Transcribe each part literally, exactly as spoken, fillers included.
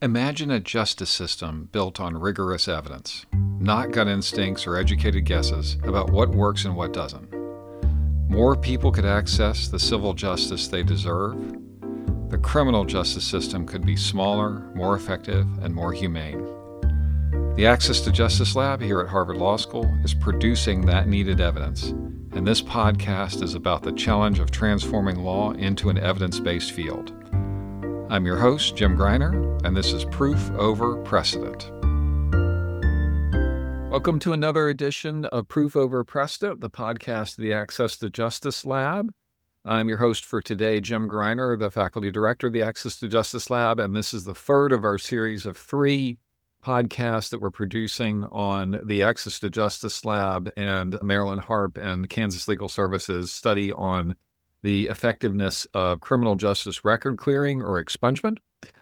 Imagine a justice system built on rigorous evidence, not gut instincts or educated guesses about what works and what doesn't. More people could access the civil justice they deserve. The criminal justice system could be smaller, more effective, and more humane. The Access to Justice Lab here at Harvard Law School is producing that needed evidence, and this podcast is about the challenge of transforming law into an evidence-based field. I'm your host, Jim Greiner, and this is Proof Over Precedent. Welcome to another edition of Proof Over Precedent, the podcast of the Access to Justice Lab. I'm your host for today, Jim Greiner, the faculty director of the Access to Justice Lab, and this is the third of our series of three podcasts that we're producing on the Access to Justice Lab and Marilyn Harp and Kansas Legal Services study on the effectiveness of criminal justice record clearing or expungement.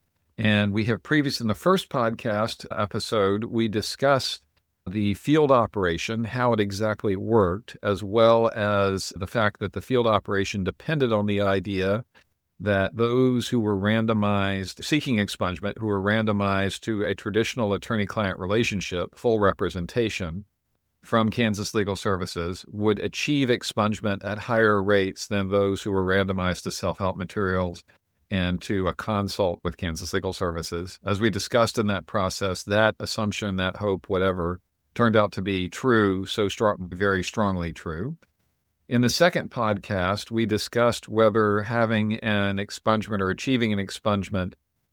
And we have previous in the first podcast episode, we discussed the field operation, how it exactly worked, as well as the fact that the field operation depended on the idea that those who were randomized, seeking expungement, who were randomized to a traditional attorney-client relationship, full representation, from Kansas Legal Services would achieve expungement at higher rates than those who were randomized to self-help materials and to a consult with Kansas Legal Services. As we discussed in that process, that assumption, that hope, whatever, turned out to be true, so strong, very strongly true. In the second podcast, we discussed whether having an expungement or achieving an expungement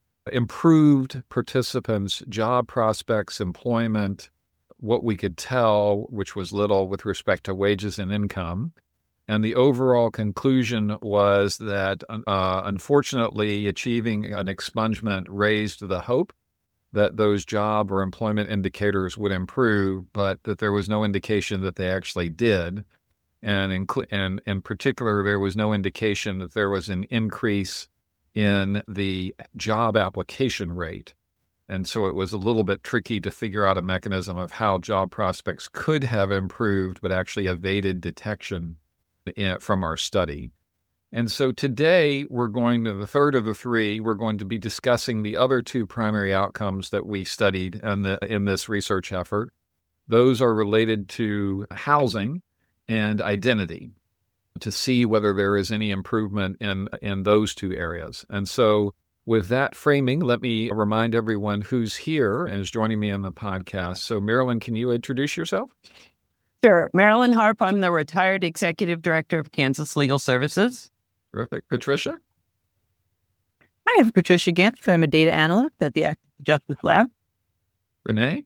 improved participants' job prospects, employment, what we could tell, which was little with respect to wages and income. And the overall conclusion was that, uh, unfortunately, achieving an expungement raised the hope that those job or employment indicators would improve, but that there was no indication that they actually did. And in, and in particular, there was no indication that there was an increase in the job application rate. And so it was a little bit tricky to figure out a mechanism of how job prospects could have improved, but actually evaded detection in, from our study. And so today we're going to, the third of the three, we're going to be discussing the other two primary outcomes that we studied in, the, in this research effort. Those are related to housing and identity, to see whether there is any improvement in, in those two areas. And so with that framing, let me remind everyone who's here and is joining me on the podcast. So Marilyn, can you introduce yourself? Sure. Marilyn Harp, I'm the retired executive director of Kansas Legal Services. Terrific. Patricia? Hi, I'm Patricia Gantz. I'm a data analyst at the Access to Justice Lab. Renee?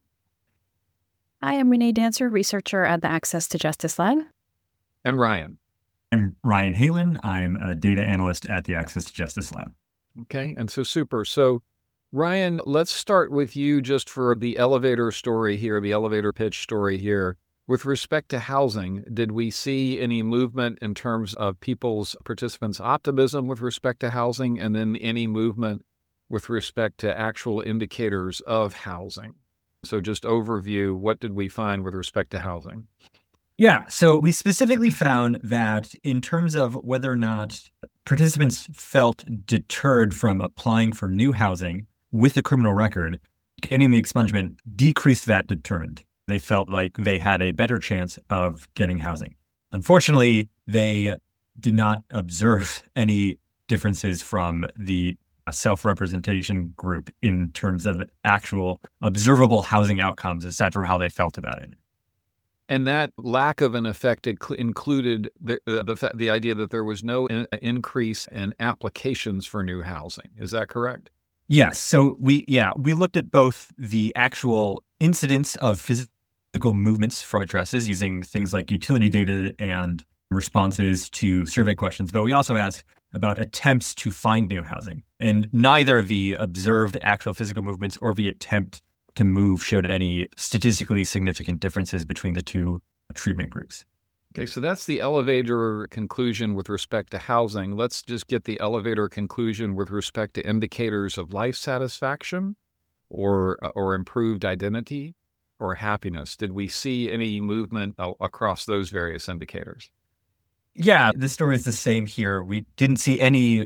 Hi, I'm Renee Dancer, researcher at the Access to Justice Lab. And Ryan? I'm Ryan Halen. I'm a data analyst at the Access to Justice Lab. Okay, and so super. So Ryan, let's start with you just for the elevator story here, the elevator pitch story here. With respect to housing, did we see any movement in terms of people's participants' optimism with respect to housing, and then any movement with respect to actual indicators of housing? So just overview, what did we find with respect to housing? Yeah, so we specifically found that in terms of whether or not participants felt deterred from applying for new housing with a criminal record, getting the expungement decreased that deterrent. They felt like they had a better chance of getting housing. Unfortunately, they did not observe any differences from the self-representation group in terms of actual observable housing outcomes, aside from how they felt about it. And that lack of an effect included the the, the idea that there was no in, increase in applications for new housing. Is that correct? Yes. So we, yeah, we looked at both the actual incidence of physical movements from addresses using things like utility data and responses to survey questions, but we also asked about attempts to find new housing. And neither the observed actual physical movements or the attempt to move showed any statistically significant differences between the two treatment groups. Okay, so that's the elevator conclusion with respect to housing. Let's just get the elevator conclusion with respect to indicators of life satisfaction or or improved identity or happiness. Did we see any movement across those various indicators? Yeah, the story is the same here. We didn't see any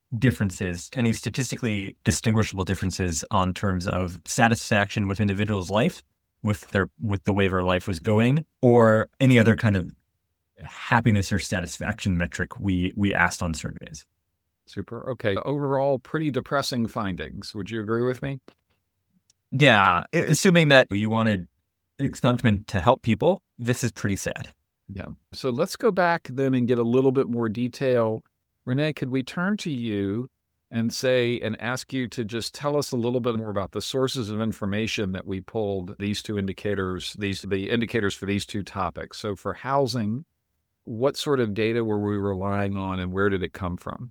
differences, any statistically distinguishable differences on terms of satisfaction with individuals' life, with their with the way their life was going, or any other kind of happiness or satisfaction metric we we asked on surveys. Super. Okay. Overall, pretty depressing findings. Would you agree with me? Yeah, assuming that you wanted expungement to help people, this is pretty sad. Yeah. So let's go back then and get a little bit more detail. Renee, could we turn to you and say, and ask you to just tell us a little bit more about the sources of information that we pulled these two indicators, these the indicators for these two topics. So for housing, what sort of data were we relying on and where did it come from?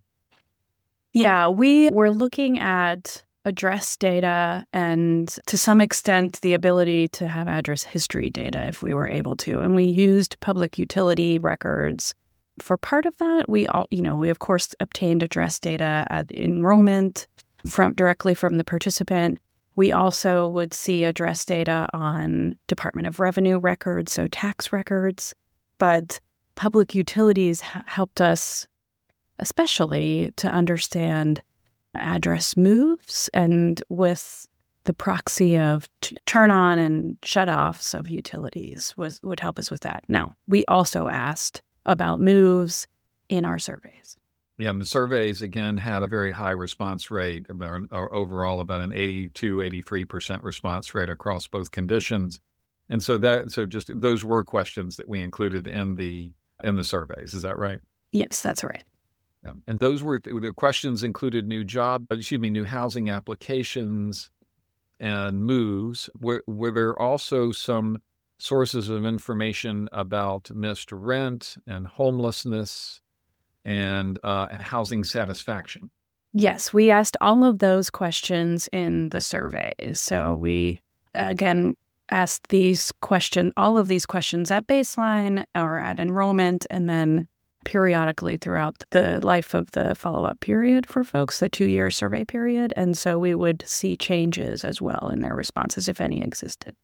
Yeah, we were looking at address data and to some extent the ability to have address history data if we were able to. And we used public utility records. For part of that, we all, you know, we of course obtained address data at enrollment from directly from the participant. We also would see address data on Department of Revenue records, so tax records. But public utilities h- helped us especially to understand address moves and with the proxy of t- turn on and shut offs of utilities was would help us with that. Now, we also asked about moves in our surveys. Yeah, and the surveys, again, had a very high response rate, about, or overall about an eighty-two, eighty-three percent response rate across both conditions. And so that, so just those were questions that we included in the in the surveys. Is that right? Yes, that's right. Yeah. And those were, the questions included new job, excuse me, new housing applications and moves. Were, were there also some sources of information about missed rent and homelessness and uh, housing satisfaction? Yes, we asked all of those questions in the surveys. So we, again, asked these questions, all of these questions at baseline or at enrollment, and then periodically throughout the life of the follow-up period for folks, the two-year survey period. And so we would see changes as well in their responses, if any existed.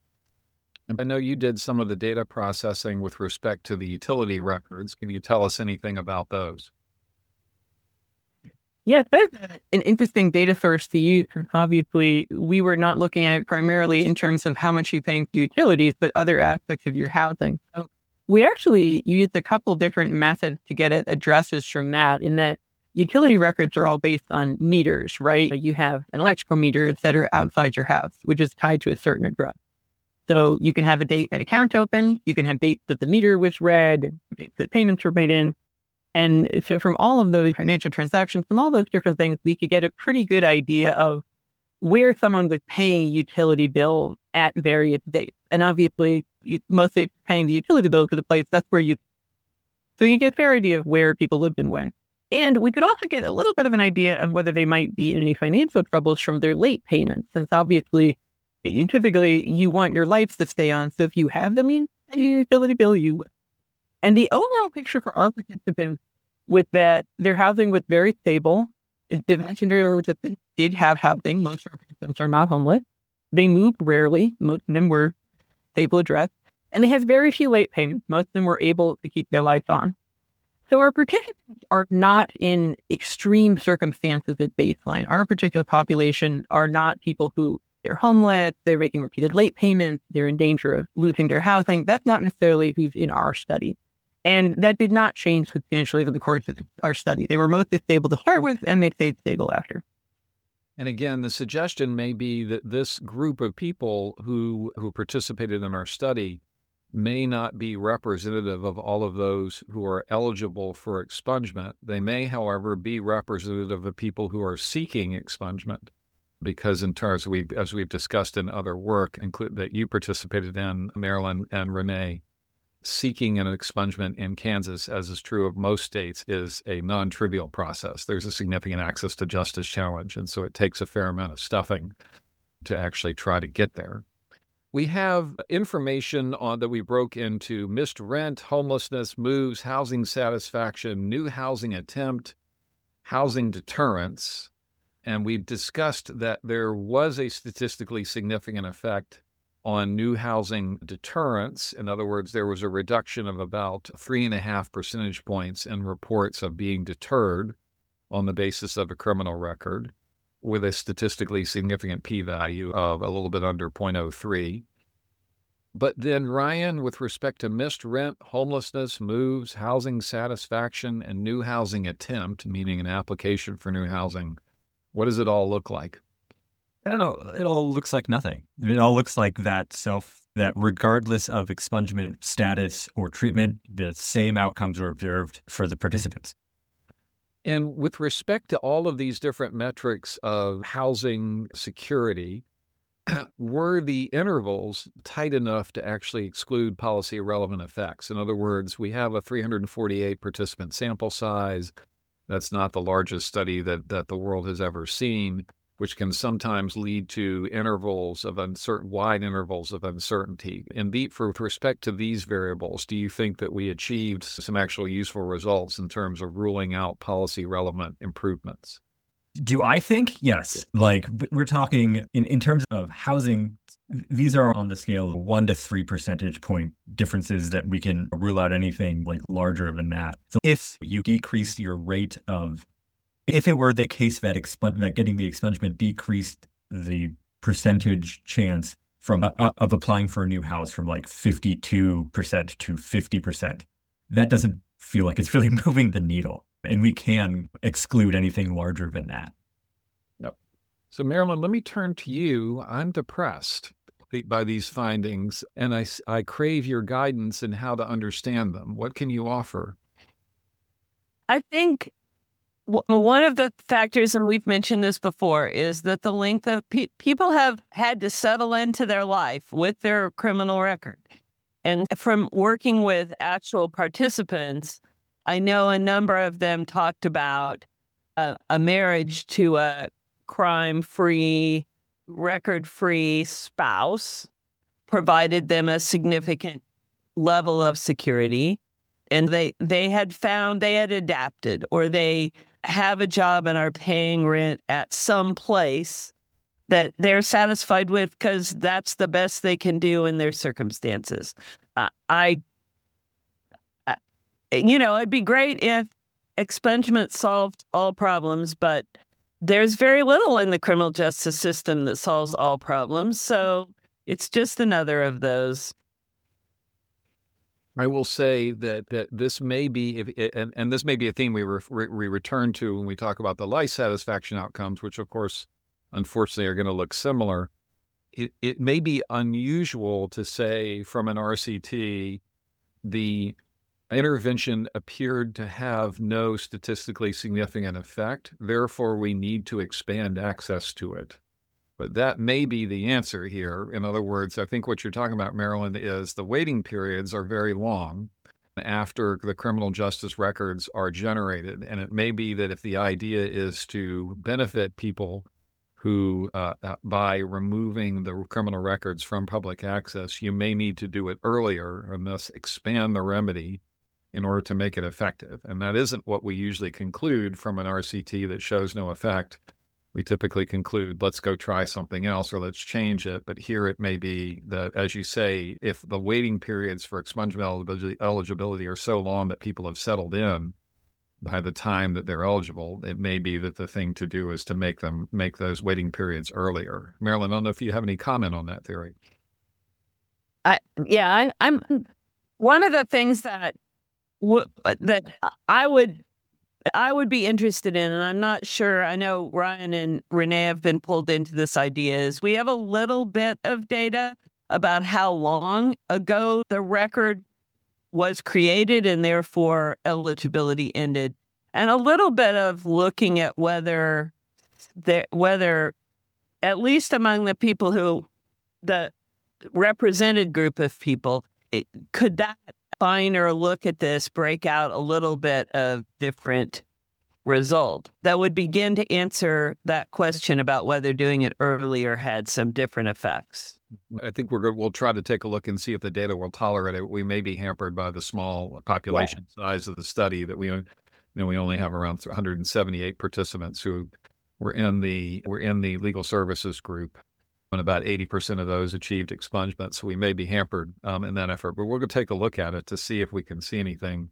I know you did some of the data processing with respect to the utility records. Can you tell us anything about those? Yes, that's an interesting data source to use. Obviously, we were not looking at it primarily in terms of how much you pay for utilities, but other aspects of your housing. So we actually used a couple different methods to get at addresses from that, in that utility records are all based on meters, right? So you have an electrical meter that are outside your house, which is tied to a certain address. So you can have a date that account opened, you can have dates that the meter was read, dates that payments were made in. And so from all of those financial transactions, from all those different things, we could get a pretty good idea of where someone was paying utility bills at various dates. And obviously, you, mostly paying the utility bills to the place, that's where you, so you get a fair idea of where people lived and when. And we could also get a little bit of an idea of whether they might be in any financial troubles from their late payments, since obviously, typically, you want your lights to stay on. So if you have them in a utility bill, you will. And the overall picture for our participants was that their housing was very stable. They mentioned earlier that they did have housing. Most of our participants are not homeless. They moved rarely. Most of them were stable addressed. And they had very few late payments. Most of them were able to keep their lights on. So our participants are not in extreme circumstances at baseline. Our particular population are not people who they're homeless, they're making repeated late payments, they're in danger of losing their housing. That's not necessarily who's in our study. And that did not change substantially over the course of our study. They were mostly stable to start with, and they stayed stable after. And again, the suggestion may be that this group of people who, who participated in our study may not be representative of all of those who are eligible for expungement. They may, however, be representative of people who are seeking expungement. Because in terms we, as we've discussed in other work, include that you participated in, Marilyn and Renee, seeking an expungement in Kansas, as is true of most states, is a non-trivial process. There's a significant access to justice challenge, and so it takes a fair amount of stuffing to actually try to get there. We have information on that we broke into missed rent, homelessness, moves, housing satisfaction, new housing attempt, housing deterrence. And we've discussed that there was a statistically significant effect on new housing deterrence. In other words, there was a reduction of about three and a half percentage points in reports of being deterred on the basis of a criminal record with a statistically significant p-value of a little bit under zero point zero three. But then, Ryan, with respect to missed rent, homelessness, moves, housing satisfaction, and new housing attempt, meaning an application for new housing, what does it all look like? I don't know. It all looks like nothing. It all looks like that self, that regardless of expungement status or treatment, the same outcomes are observed for the participants. And with respect to all of these different metrics of housing security, were the intervals tight enough to actually exclude policy relevant effects? In other words, we have a three hundred forty-eight participant sample size. That's not the largest study that, that the world has ever seen, which can sometimes lead to intervals of uncertain, wide intervals of uncertainty. And the, for, with respect to these variables, do you think that we achieved some actual useful results in terms of ruling out policy relevant improvements? Do I think? Yes. Like we're talking in, in terms of housing, these are on the scale of one to three percentage point differences that we can rule out anything like larger than that. So if you decrease your rate of, if it were the case that, expung, that getting the expungement decreased the percentage chance from uh, of applying for a new house from like fifty-two percent to fifty percent, that doesn't feel like it's really moving the needle. And we can exclude anything larger than that. Yep. So, Marilyn, let me turn to you. I'm depressed by these findings, and I, I crave your guidance in how to understand them. What can you offer? I think w- one of the factors, and we've mentioned this before, is that the length of pe- people have had to settle into their life with their criminal record. And from working with actual participants, I know a number of them talked about uh, a marriage to a crime-free, record-free spouse provided them a significant level of security. And they, they had found they had adapted, or they have a job and are paying rent at some place that they're satisfied with because that's the best they can do in their circumstances. Uh, I You know, it'd be great if expungement solved all problems, but there's very little in the criminal justice system that solves all problems. So it's just another of those. I will say that that this may be, if, and, and this may be a theme we, re, we return to when we talk about the life satisfaction outcomes, which of course, unfortunately, are going to look similar. It, it may be unusual to say from an R C T, the intervention appeared to have no statistically significant effect. Therefore, we need to expand access to it. But that may be the answer here. In other words, I think what you're talking about, Marilyn, is the waiting periods are very long after the criminal justice records are generated. And it may be that if the idea is to benefit people who, uh, by removing the criminal records from public access, you may need to do it earlier and thus expand the remedy in order to make it effective. And that isn't what we usually conclude from an R C T that shows no effect. We typically conclude, let's go try something else or let's change it. But here it may be that, as you say, if the waiting periods for expungement eligibility are so long that people have settled in by the time that they're eligible, it may be that the thing to do is to make them make those waiting periods earlier. Marilyn, I don't know if you have any comment on that theory. I, yeah, I, I'm one of the things that w- that I would I would be interested in, and I'm not sure. I know Ryan and Renee have been pulled into this idea. Is we have a little bit of data about how long ago the record was created and therefore eligibility ended, and a little bit of looking at whether there, whether at least among the people who the represented group of people, it, could that finer look at this break out a little bit of different result that would begin to answer that question about whether doing it earlier had some different effects? I think we're good. We'll try to take a look and see if the data will tolerate it. We may be hampered by the small population yeah. size of the study that we, you know, we only have around one hundred seventy-eight participants who were in the were in the legal services group, and about eighty percent of those achieved expungement. So we may be hampered um, in that effort, but we're going to take a look at it to see if we can see anything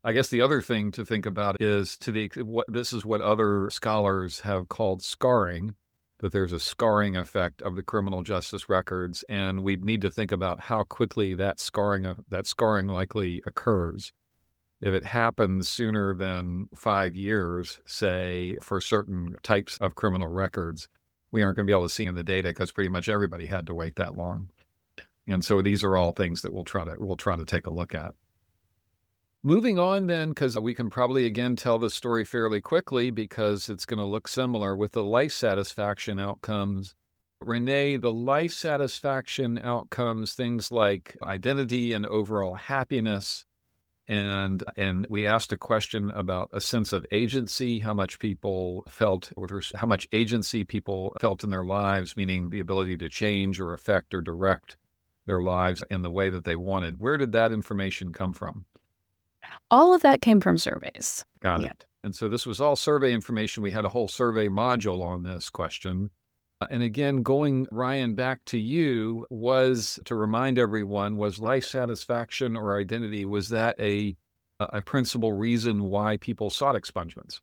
I guess the other thing to think about is to the what this is what other scholars have called scarring, that there's a scarring effect of the criminal justice records, and we need to think about how quickly that scarring that scarring likely occurs. If it happens sooner than five years, say, for certain types of criminal records, we aren't going to be able to see in the data because pretty much everybody had to wait that long. And so these are all things that we'll try to we'll try to take a look at. Moving on then, because we can probably again tell the story fairly quickly because it's going to look similar with the life satisfaction outcomes. Renee, the life satisfaction outcomes, things like identity and overall happiness, and and we asked a question about a sense of agency, how much people felt, or how much agency people felt in their lives, meaning the ability to change or affect or direct their lives in the way that they wanted. Where did that information come from? All of that came from surveys. Got Yeah. it. And so this was all survey information. We had a whole survey module on this question. Uh, And again, going, Ryan, back to you, was to remind everyone, was life satisfaction or identity, was that a, a principal reason why people sought expungements?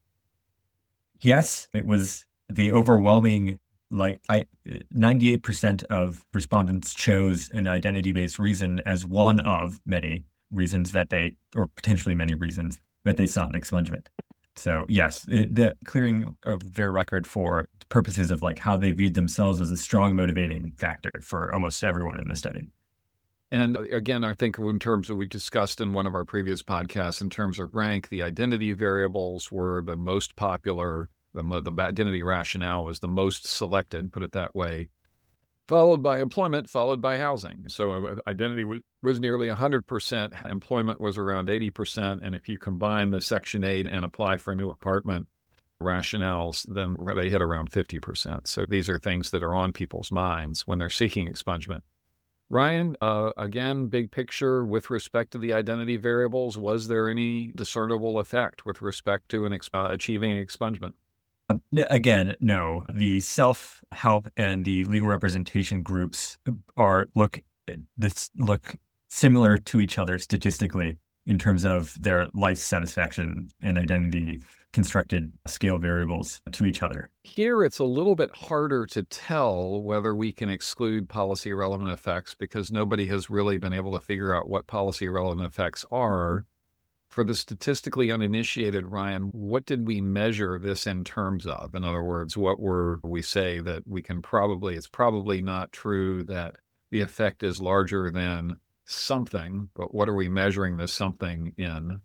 Yes, it was the overwhelming, like I, ninety-eight percent of respondents chose an identity-based reason as one of many reasons that they, or potentially many reasons that they sought an expungement. So yes, it, the clearing of their record for purposes of like how they viewed themselves as a strong motivating factor for almost everyone in the study. And again, I think in terms of, we discussed in one of our previous podcasts, in terms of rank, the identity variables were the most popular, the, mo- the identity rationale was the most selected, put it that way, followed by employment, followed by housing. So uh, identity was, was nearly one hundred percent, employment was around eighty percent, and if you combine the Section eight and apply for a new apartment rationales, then they hit around fifty percent. So these are things that are on people's minds when they're seeking expungement. Ryan, uh, again, big picture with respect to the identity variables, was there any discernible effect with respect to an ex- uh, achieving expungement? Um, n- Again, no. The self-help and the legal representation groups are look this look similar to each other statistically in terms of their life satisfaction and identity constructed scale variables to each other. Here, it's a little bit harder to tell whether we can exclude policy relevant effects because nobody has really been able to figure out what policy relevant effects are. For the statistically uninitiated, Ryan, what did we measure this in terms of? In other words, what were we say that we can probably, it's probably not true that the effect is larger than something, but what are we measuring this something in?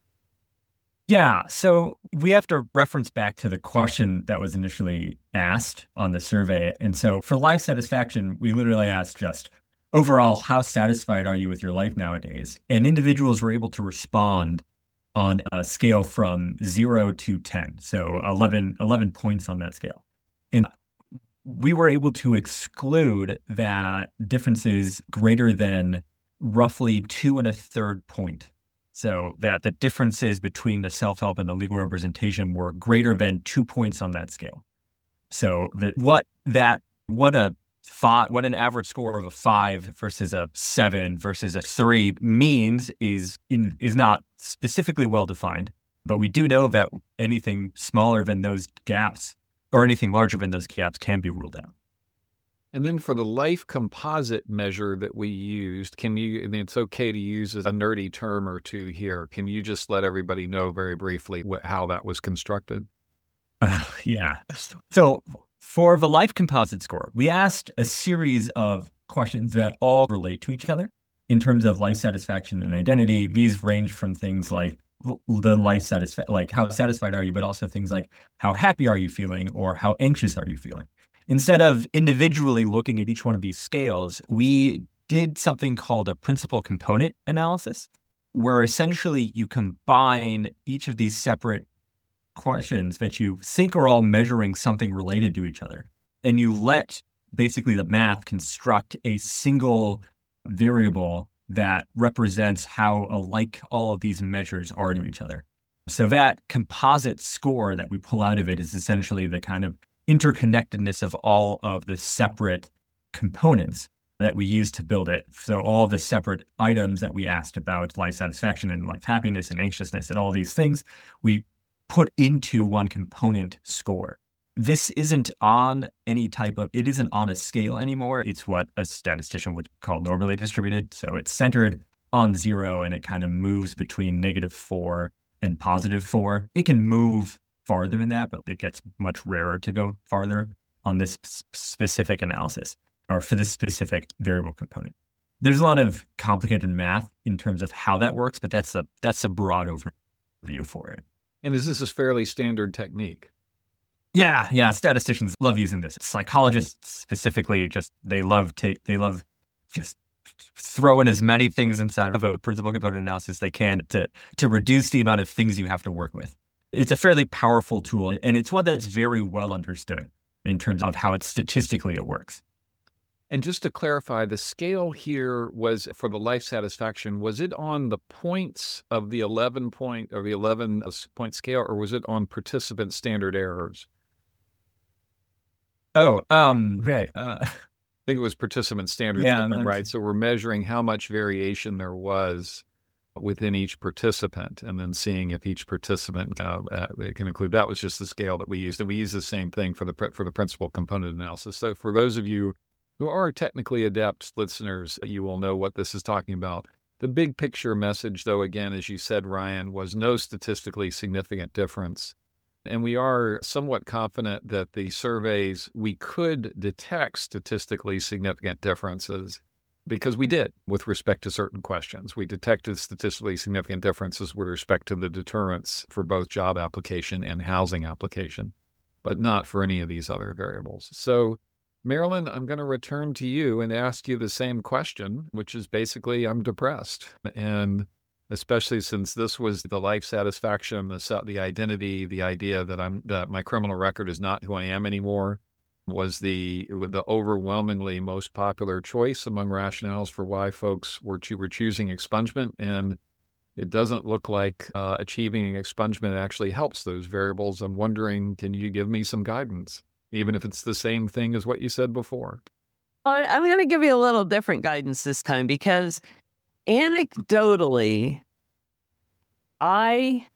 Yeah, so we have to reference back to the question that was initially asked on the survey. And so for life satisfaction, we literally asked just overall, how satisfied are you with your life nowadays? And individuals were able to respond on a scale from zero to ten. So eleven, eleven points on that scale. And we were able to exclude that differences greater than roughly two and a third point. So that the differences between the self-help and the legal representation were greater than two points on that scale. So that what that what a five, what an average score of a five versus a seven versus a three means is in, is not specifically well defined. But we do know that anything smaller than those gaps or anything larger than those gaps can be ruled out. And then for the life composite measure that we used, can you, and it's okay to use a nerdy term or two here, can you just let everybody know very briefly what, how that was constructed? Uh, yeah. So for the life composite score, we asked a series of questions that all relate to each other in terms of life satisfaction and identity. These range from things like the life satisfaction, like how satisfied are you, but also things like how happy are you feeling or how anxious are you feeling? Instead of individually looking at each one of these scales, we did something called a principal component analysis, where essentially you combine each of these separate questions that you think are all measuring something related to each other, and you let basically the math construct a single variable that represents how alike all of these measures are to each other. So that composite score that we pull out of it is essentially the kind of interconnectedness of all of the separate components that we used to build it. So all the separate items that we asked about life satisfaction and life happiness and anxiousness and all these things, we put into one component score. This isn't on any type of, it isn't on a scale anymore. It's what a statistician would call normally distributed. So it's centered on zero and it kind of moves between negative four and positive four. It can move farther than that, but it gets much rarer to go farther on this specific analysis or for this specific variable component. There's a lot of complicated math in terms of how that works, but that's a that's a broad overview for it. And is this a fairly standard technique? Yeah, yeah. Statisticians love using this. Psychologists specifically, just they love take they love just throwing as many things inside of a principal component analysis as they can to to reduce the amount of things you have to work with. It's a fairly powerful tool, and it's one that's very well understood in terms of how it statistically it works. And just to clarify, the scale here was for the life satisfaction, was it on the points of the eleven point or the eleven point scale, or was it on participant standard errors? Oh, um, right. Uh, I think it was participant standard, Yeah, right? So we're measuring how much variation there was within each participant and then seeing if each participant uh, uh, can include. That was just the scale that we used. And we use the same thing for the for the principal component analysis. So for those of you who are technically adept listeners, you will know what this is talking about. The big picture message, though, again, as you said, Ryan, was no statistically significant difference. And we are somewhat confident that the surveys, we could detect statistically significant differences because we did with respect to certain questions. We detected statistically significant differences with respect to the deterrence for both job application and housing application, but not for any of these other variables. So, Marilyn, I'm going to return to you and ask you the same question, which is basically, I'm depressed. And especially since this was the life satisfaction, the, the identity, the idea that I'm that my criminal record is not who I am anymore, was the the overwhelmingly most popular choice among rationales for why folks were, were choosing expungement. And it doesn't look like uh, achieving expungement actually helps those variables. I'm wondering, can you give me some guidance, even if it's the same thing as what you said before? I- I'm going to give you a little different guidance this time because anecdotally, I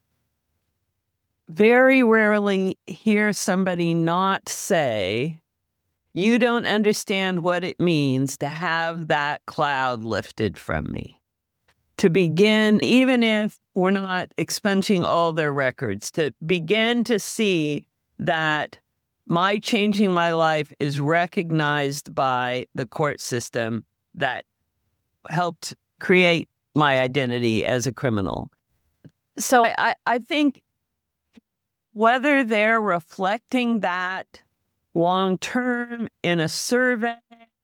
very rarely hear somebody not say, you don't understand what it means to have that cloud lifted from me. To begin, even if we're not expunging all their records, to begin to see that my changing my life is recognized by the court system that helped create my identity as a criminal. So I, I think whether they're reflecting that long term in a survey,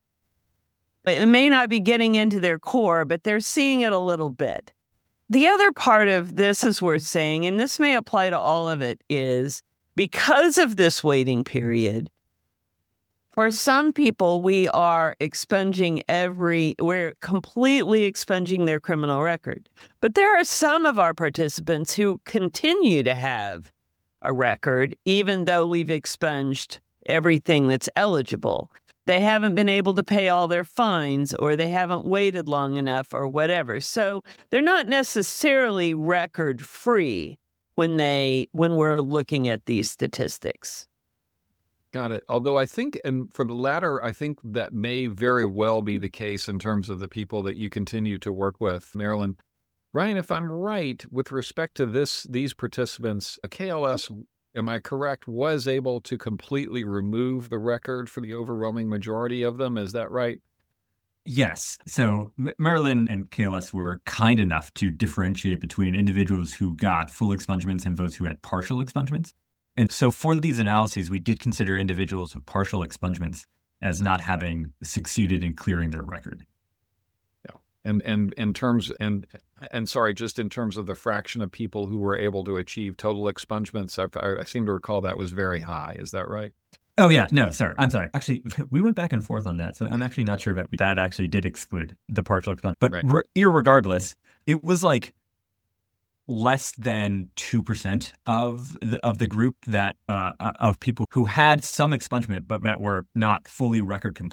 it may not be getting into their core, but they're seeing it a little bit. The other part of this is worth saying, and this may apply to all of it, is because of this waiting period, for some people, we are expunging every, we're completely expunging their criminal record. But there are some of our participants who continue to have a record, even though we've expunged everything that's eligible. They haven't been able to pay all their fines, or they haven't waited long enough, or whatever. So they're not necessarily record free when they, when we're looking at these statistics. Got it. Although I think, and for the latter, I think that may very well be the case in terms of the people that you continue to work with, Marilyn. Ryan, if I'm right, with respect to this, these participants, a K L S, am I correct, was able to completely remove the record for the overwhelming majority of them. Is that right? Yes. So M- Marilyn and K L S were kind enough to differentiate between individuals who got full expungements and those who had partial expungements. And so for these analyses, we did consider individuals with partial expungements as not having succeeded in clearing their record. Yeah. And and in terms and and sorry, just in terms of the fraction of people who were able to achieve total expungements, I, I seem to recall that was very high. Is that right? Oh yeah, no, sorry, I'm sorry. Actually, we went back and forth on that, so I'm actually not sure that that actually did exclude the partial expungement. But Right. re- irregardless, it was like less than two percent of the, of the group that uh, of people who had some expungement but that were not fully record complete.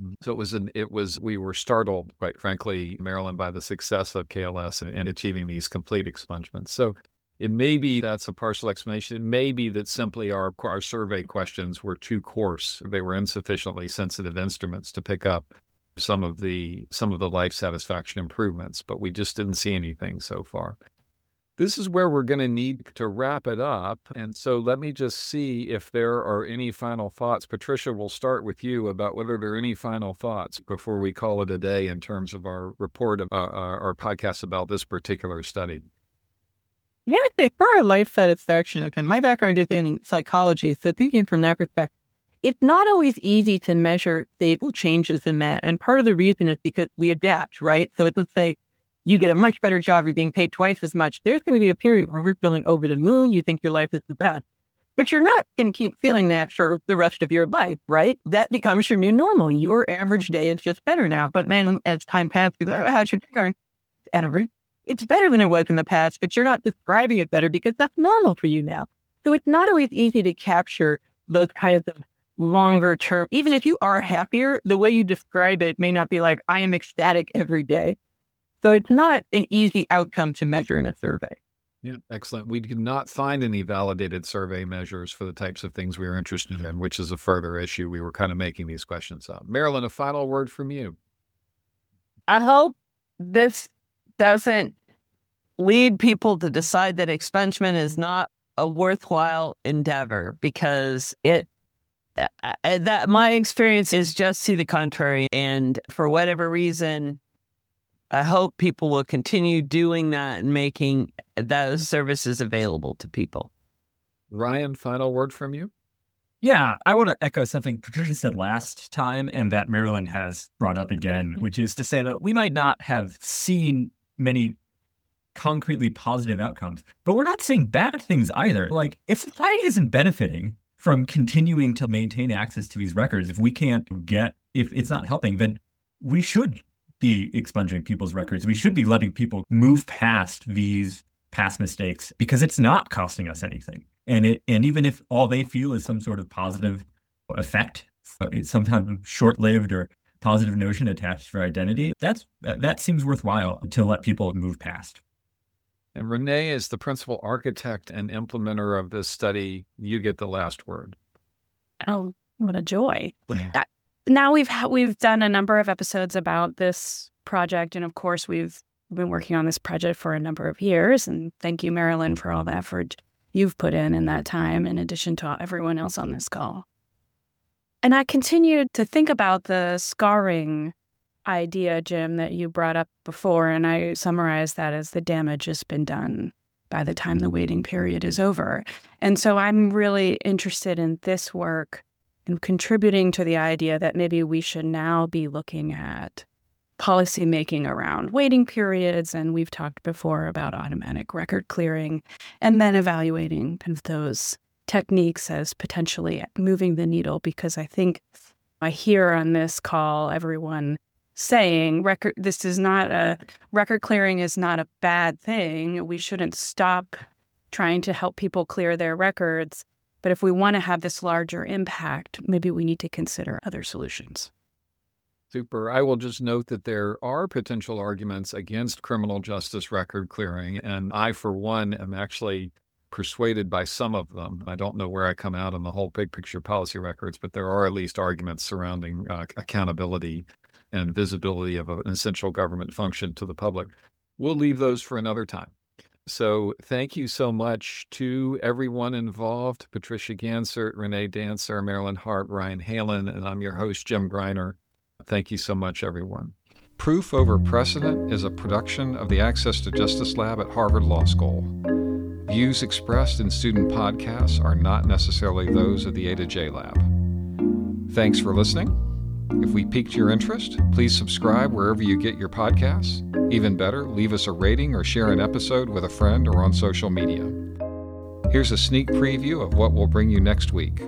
So it was an, it was, we were startled, quite frankly, Maryland, by the success of K L S and, and achieving these complete expungements. So it may be that's a partial explanation. It may be that simply our, our survey questions were too coarse. They were insufficiently sensitive instruments to pick up some of the, some of the life satisfaction improvements, but we just didn't see anything so far. This is where we're going to need to wrap it up. And so let me just see if there are any final thoughts. Patricia, we'll start with you about whether there are any final thoughts before we call it a day in terms of our report, of, uh, our, our podcast about this particular study. Yeah, I'd say for our life satisfaction, okay, my background is in psychology, so thinking from that perspective, it's not always easy to measure stable changes in that. And part of the reason is because we adapt, right? So it's, let's say you get a much better job, you're being paid twice as much. There's going to be a period where we're feeling over the moon, you think your life is the best. But you're not going to keep feeling that for the rest of your life, right? That becomes your new normal. Your average day is just better now. But man, as time passes, you go, how's your day going? Average. It's better than it was in the past, but you're not describing it better because that's normal for you now. So it's not always easy to capture those kinds of longer term. Even if you are happier, the way you describe it may not be like, I am ecstatic every day. So it's not an easy outcome to measure in a survey. Yeah, excellent. We did not find any validated survey measures for the types of things we were interested in, which is a further issue. We were kind of making these questions up. Marilyn, a final word from you. I hope this doesn't lead people to decide that expungement is not a worthwhile endeavor, because it uh, that my experience is just to the contrary. And for whatever reason, I hope people will continue doing that and making those services available to people. Ryan, final word from you? Yeah, I want to echo something Patricia said last time and that Marilyn has brought up again, which is to say that we might not have seen many concretely positive outcomes, but we're not seeing bad things either. Like, if society isn't benefiting from continuing to maintain access to these records, if we can't get, if it's not helping, then we should be expunging people's records. We should be letting people move past these past mistakes because it's not costing us anything. And it, and even if all they feel is some sort of positive effect, it's sometimes short-lived or positive notion attached for identity, that's that seems worthwhile to let people move past. And Renee, is the principal architect and implementer of this study, you get the last word. Oh, what a joy. Now we've ha- we've done a number of episodes about this project, and of course we've been working on this project for a number of years, and thank you, Marilyn, for all the effort you've put in in that time, in addition to everyone else on this call. And I continued to think about the scarring idea, Jim, that you brought up before, and I summarized that as the damage has been done by the time the waiting period is over. And so I'm really interested in this work and contributing to the idea that maybe we should now be looking at policy making around waiting periods. And we've talked before about automatic record clearing, and then evaluating kind of those techniques as potentially moving the needle, because I think I hear on this call everyone saying record this is not a record clearing is not a bad thing. We shouldn't stop trying to help people clear their records. But if we want to have this larger impact, maybe we need to consider other solutions. Super. I will just note that there are potential arguments against criminal justice record clearing, and I, for one, am actually persuaded by some of them. I don't know where I come out on the whole big picture policy records, but there are at least arguments surrounding uh, accountability and visibility of an essential government function to the public. We'll leave those for another time. So thank you so much to everyone involved, Patricia Gansert, Renee Dancer, Marilyn Hart, Ryan Halen, and I'm your host, Jim Greiner. Thank you so much, everyone. Proof Over Precedent is a production of the Access to Justice Lab at Harvard Law School. Views expressed in student podcasts are not necessarily those of the A to J Lab. Thanks for listening. If we piqued your interest, please subscribe wherever you get your podcasts. Even better, leave us a rating or share an episode with a friend or on social media. Here's a sneak preview of what will bring you next week.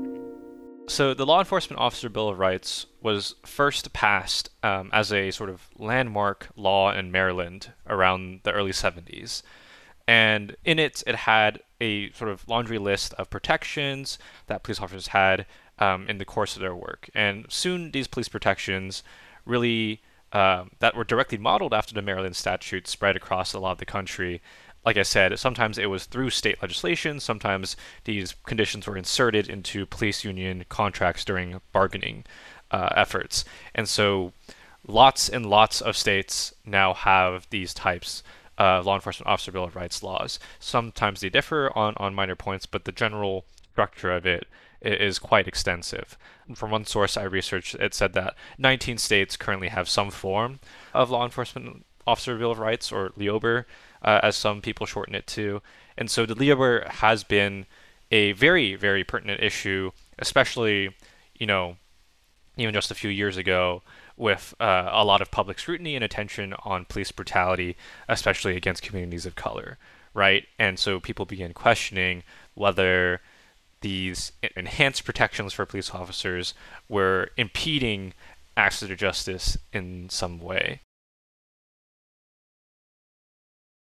So the Law Enforcement Officer Bill of Rights was first passed um, as a sort of landmark law in Maryland around the early seventies. And in it, it had a sort of laundry list of protections that police officers had um, in the course of their work. And soon these police protections really um, that were directly modeled after the Maryland statute spread across a lot of the country. Like I said, sometimes it was through state legislation, sometimes these conditions were inserted into police union contracts during bargaining uh, efforts. And so lots and lots of states now have these types of law enforcement officer Bill of Rights laws. Sometimes they differ on, on minor points, but the general structure of it is quite extensive. From one source I researched, it said that nineteen states currently have some form of law enforcement officer Bill of Rights, or LEOBR, uh, as some people shorten it to. And so the LEOBR has been a very, very pertinent issue, especially, you know, even just a few years ago, with uh, a lot of public scrutiny and attention on police brutality, especially against communities of color, right? And so people began questioning whether these enhanced protections for police officers were impeding access to justice in some way.